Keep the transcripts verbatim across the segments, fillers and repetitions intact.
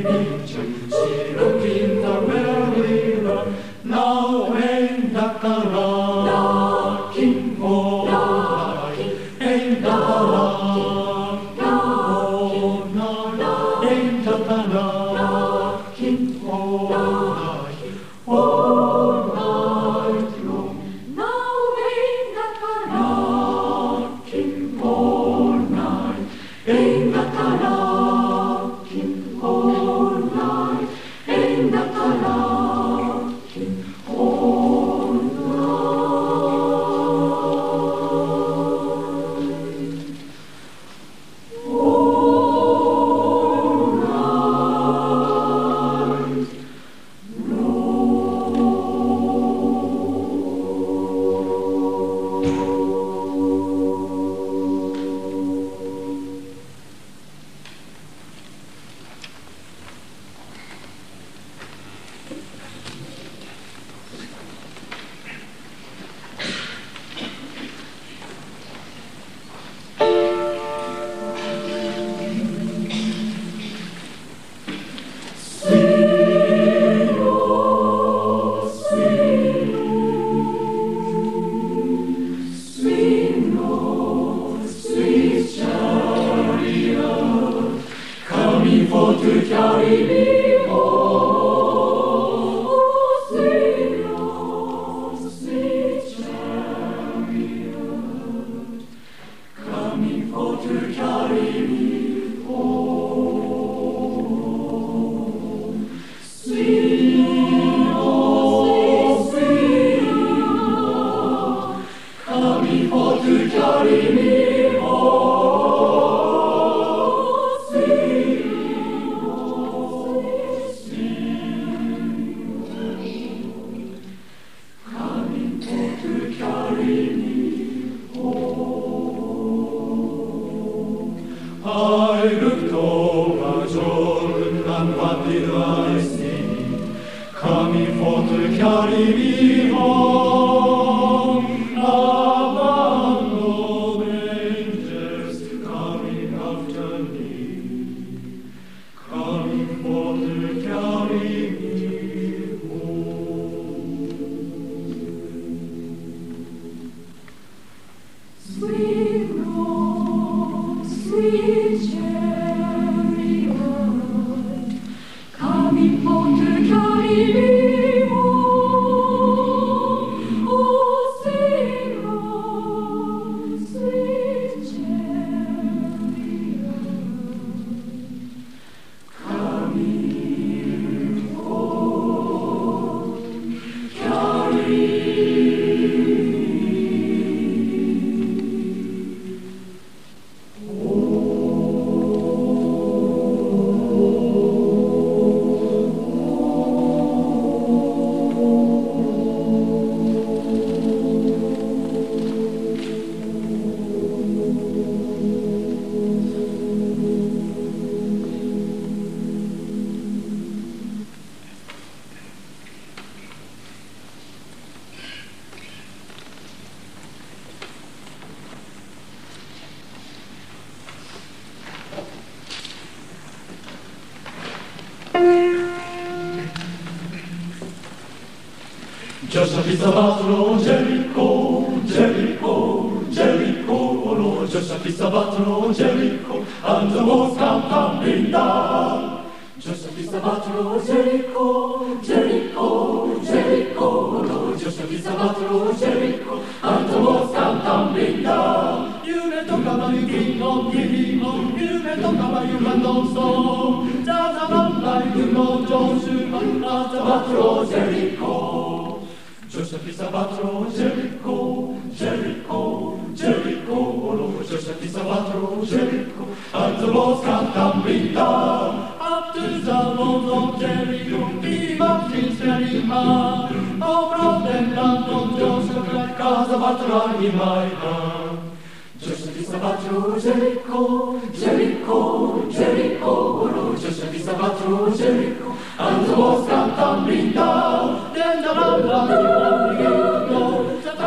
Joseph is a battle of Jericho, Jericho, Jericho, oh Lord, Joseph is a battle of Jericho, and the walls come tumbling down. Joseph is a battle of Jericho, Jericho, Jericho, oh Lord, Joseph is a battle of Jericho, and the walls come tumbling down. You may talk about you king of Jericho, you may talk about you land of song, just a man like you know Joshua, at the battle of Jericho. Joseph is a battle of Jericho, Jericho, Jericho, oh Lord, Joseph is a battle of Jericho, and the walls come tumbling down. Up to the walls of Jericho, he must be standing high. Oh, from them down from Joseph, like cause a battle in my hand. Joseph is a battle of Jericho, Jericho, Jericho, oh Lord, Joseph is a battle of Jericho, and the walls come tumbling down. Then the Lord loves you, only you know, the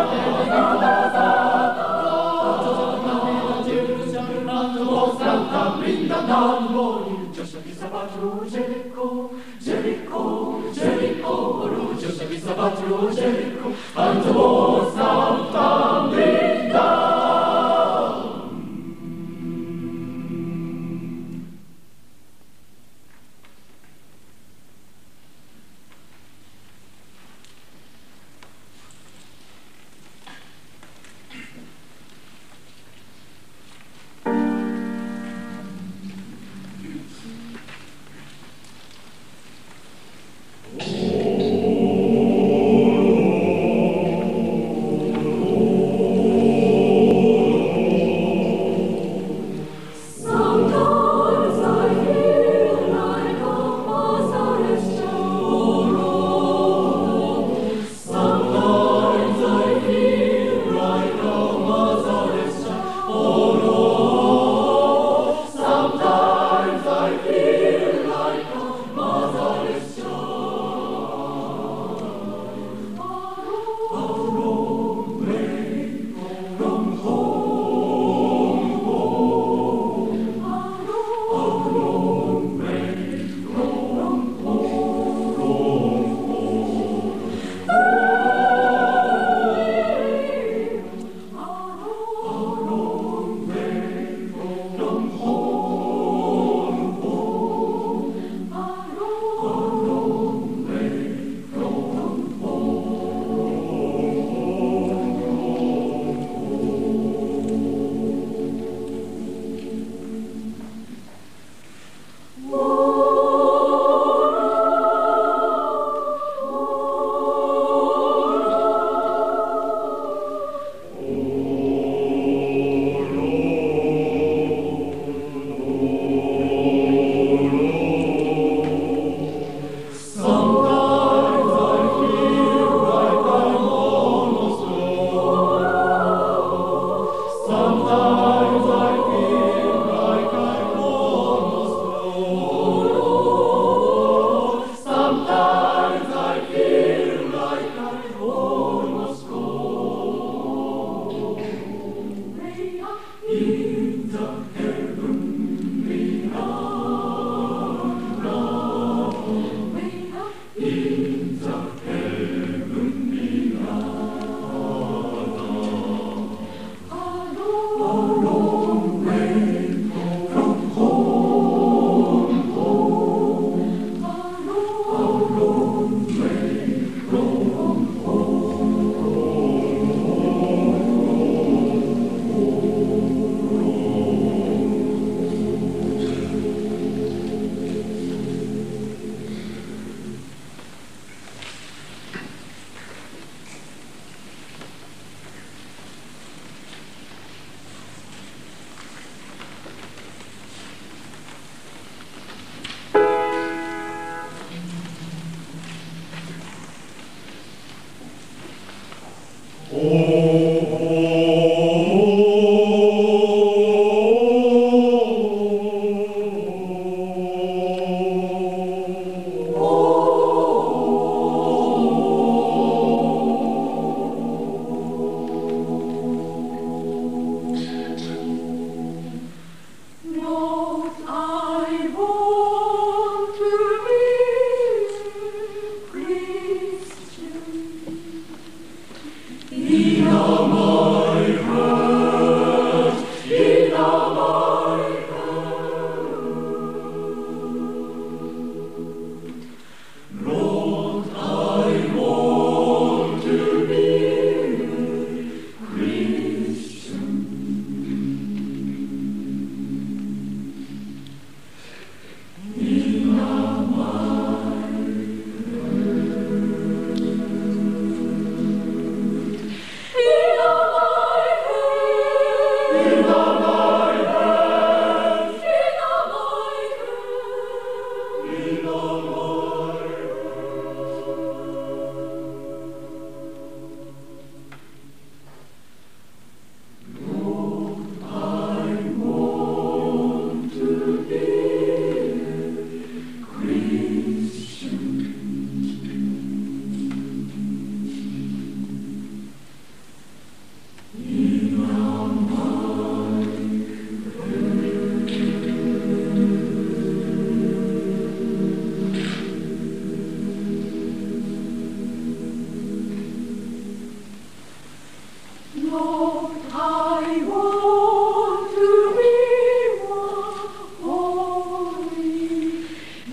Joseph and the walls come tumbling down. Joseph is a battle of Jericho. Jericho, Jericho, Jericho, Lord Joseph is about to Lord Jericho, and the walls are tumbling down. He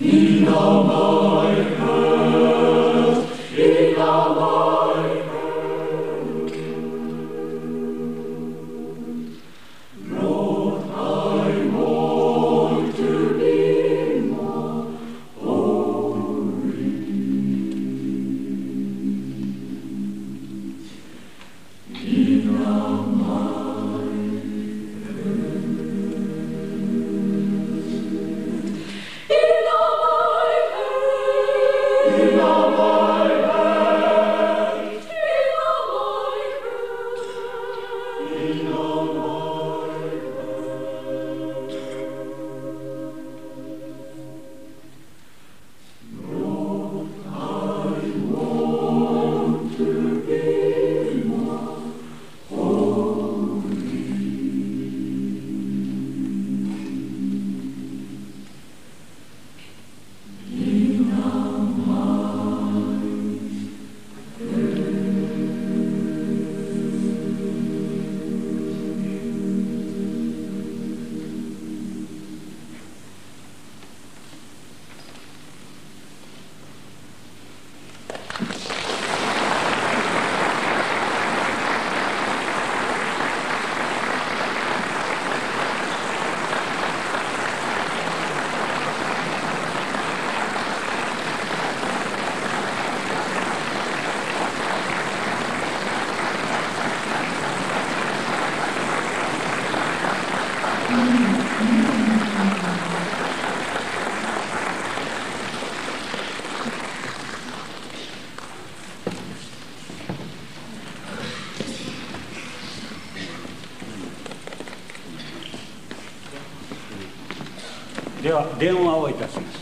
では電話をいたします。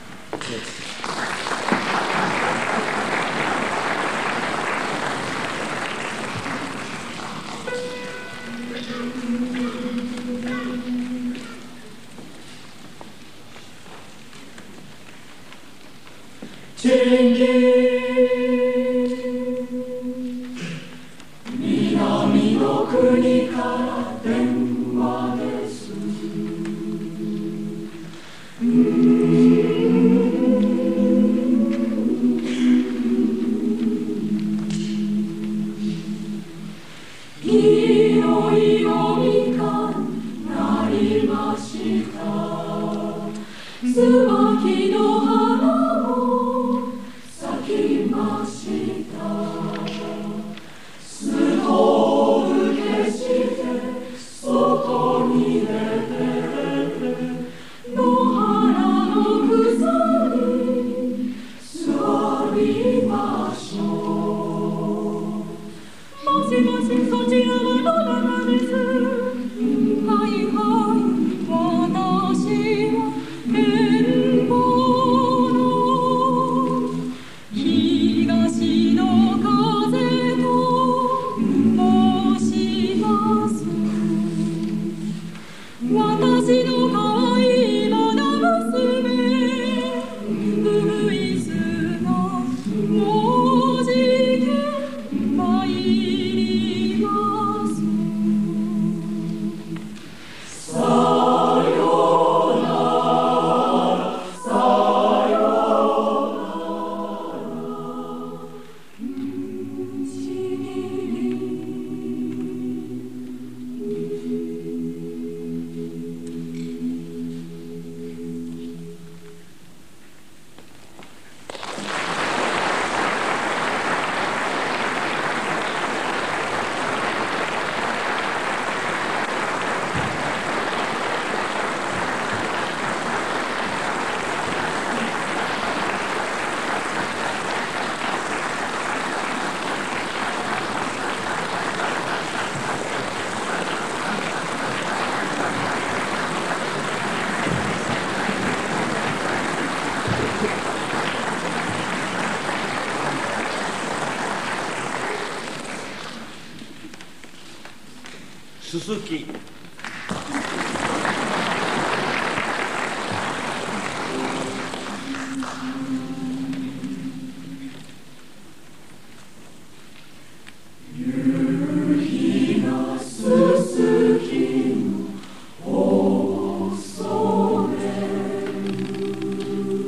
チェンギ南の国から電話です。黄色いおみかんなりました。椿の花も咲きました。ストーブ消して外に出て野原の草に座りましょう。もしもしそちらはどなたです。はいはい私は変貌の東の風と申します。私の可愛いまな娘ウグイスがもうじき参ります。さようならさようならしぎり鈴木夕日がすすきのお袖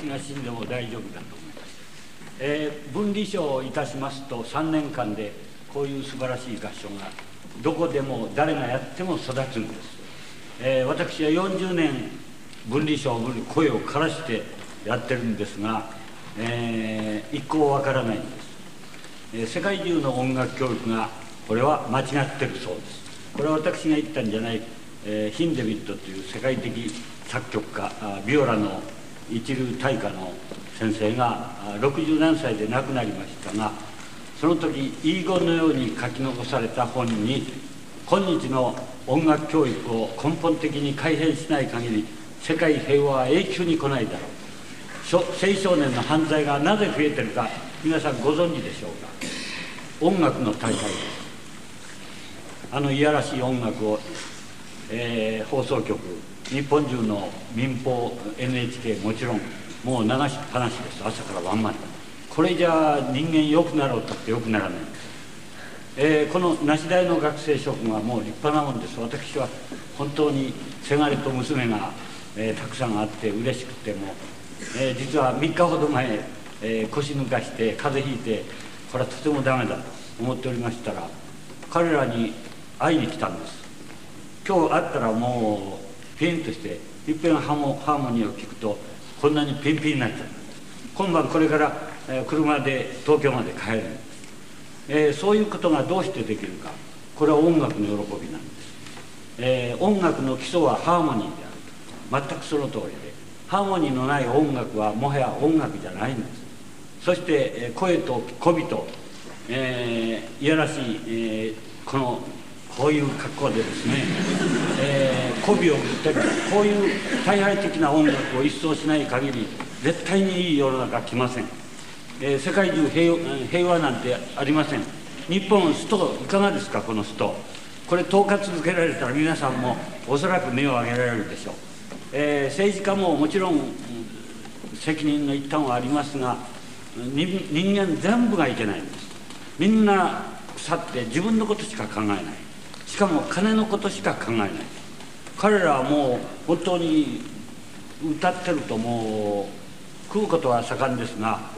が死んでも大丈夫だと思います。えー、分離賞をいたしますとさんねんかんでこういう素晴らしい合唱がどこでも誰がやっても育つんです。えー、私はよんじゅうねん分離賞を声を枯らしてやってるんですが、えー、一向わからないんです。えー、世界中の音楽教育がこれは間違ってるそうです。これは私が言ったんじゃない、えー、ヒンデビッドという世界的作曲家ビオラの一流大家の先生がろくじゅうなんさいで亡くなりましたが、その時遺言のように書き残された本に、今日の音楽教育を根本的に改変しない限り世界平和は永久に来ないだろう。青少年の犯罪がなぜ増えてるか皆さんご存知でしょうか。音楽の大会です。あのいやらしい音楽を、えー、放送局日本中の民放 エヌエイチケー もちろんもう流しっぱなしです。朝から晩まで。これじゃあ人間良くなろうとって良くならない。えー、この梨大の学生諸君はもう立派なもんです。私は本当にせがれと娘が、えー、たくさんあって嬉しくても、えー、実はみっかほど前、えー、腰抜かして風邪ひいてこれはとてもダメだと思っておりましたら、彼らに会いに来たんです。今日会ったらもうピンとしていっぺんハモハーモニーを聞くとこんなにピンピンになっちゃう。今晩これから、えー、車で東京まで帰る。えー、そういうことがどうしてできるか。これは音楽の喜びなんです。えー、音楽の基礎はハーモニーである。全くその通りで、ハーモニーのない音楽はもはや音楽じゃないんです。そして、えー、声と媚びと、えー、いやらしい、えー、このこういう格好でですね、えー、媚びを売ったり、こういう大敗的な音楽を一掃しない限り絶対にいい世の中来ません。えー、世界中 平, 平和なんてありません。日本ストいかがですか。このストこれとおか続けられたら皆さんもおそらく目を上げられるでしょう。えー、政治家ももちろん責任の一端はありますが、人間全部がいけないんです。みんな腐って自分のことしか考えない。しかも金のことしか考えない。彼らはもう本当に歌ってるともう食うことは盛んですが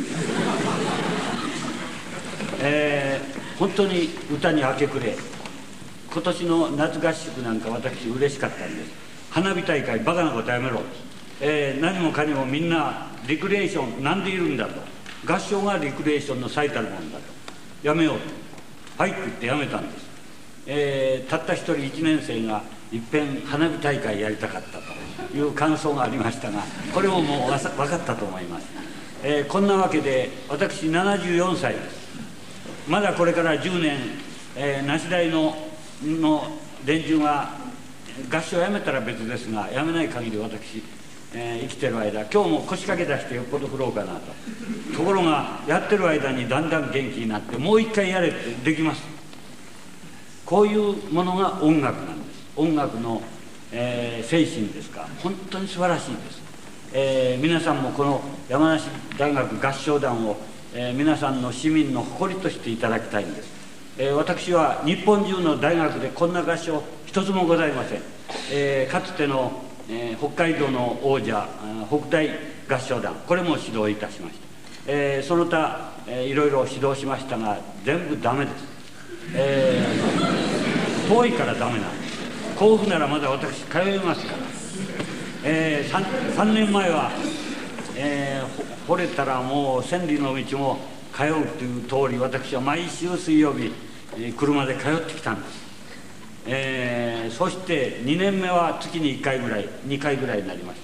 えー、本当に歌に明け暮れ、今年の夏合宿なんか私嬉しかったんです。花火大会バカなことやめろ、えー、何もかにもみんなリクリエーションなんでいるんだと、合唱がリクリエーションの最たるものだと、やめようとはいって言ってやめたんです。えー、たった一人いちねん生がいっぺん花火大会やりたかったという感想がありましたが、これももう分かったと思います。えー、こんなわけで私ななじゅうよんさいです。まだこれからじゅうねん、えー、梨大のの連中が合唱をやめたら別ですが、やめない限り私、えー、生きてる間今日も腰掛け出してよっぽど振ろうかなと。ところがやってる間にだんだん元気になってもう一回やれってできます。こういうものが音楽なんです。音楽の、えー、精神ですか。本当に素晴らしいです。えー、皆さんもこの山梨大学合唱団を、えー、皆さんの市民の誇りとしていただきたいんです。えー、私は日本中の大学でこんな合唱一つもございません。えー、かつての、えー、北海道の王者北大合唱団、これも指導いたしました。えー、その他、えー、いろいろ指導しましたが全部ダメです。えー、遠いからダメなんです。甲府ならまだ私通いますから。えー、3, さんねんまえは、えー、惚れたらもう千里の道も通うという通り、私は毎週水曜日、えー、車で通ってきたんです。えー、そしてにねんめは月にいっかいぐらいにかいぐらいになりました。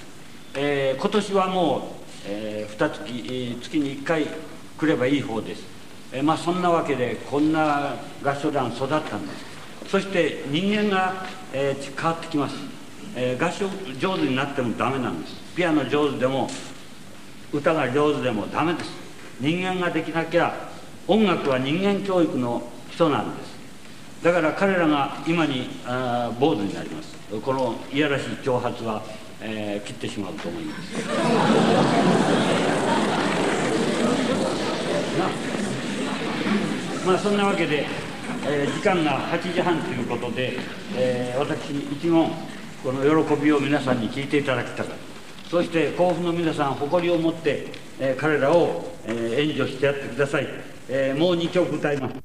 えー、今年はもう、えー、に月、えー、月にいっかい来ればいい方です。えー、まあそんなわけでこんな合唱団育ったんです。そして人間が、えー、変わってきます。えー、合唱上手になってもダメなんです。ピアノ上手でも歌が上手でもダメです。人間ができなきゃ、音楽は人間教育の基礎なんです。だから彼らが今にあ坊主になります。このいやらしい挑発は、えー、切ってしまうと思います。まあそんなわけで、えー、時間がはちじはんということで、えー、私一言この喜びを皆さんに聞いていただきたかった。 そして甲府の皆さん誇りを持って、えー、彼らを、えー、援助してやってください。えー、もうにきょく歌います。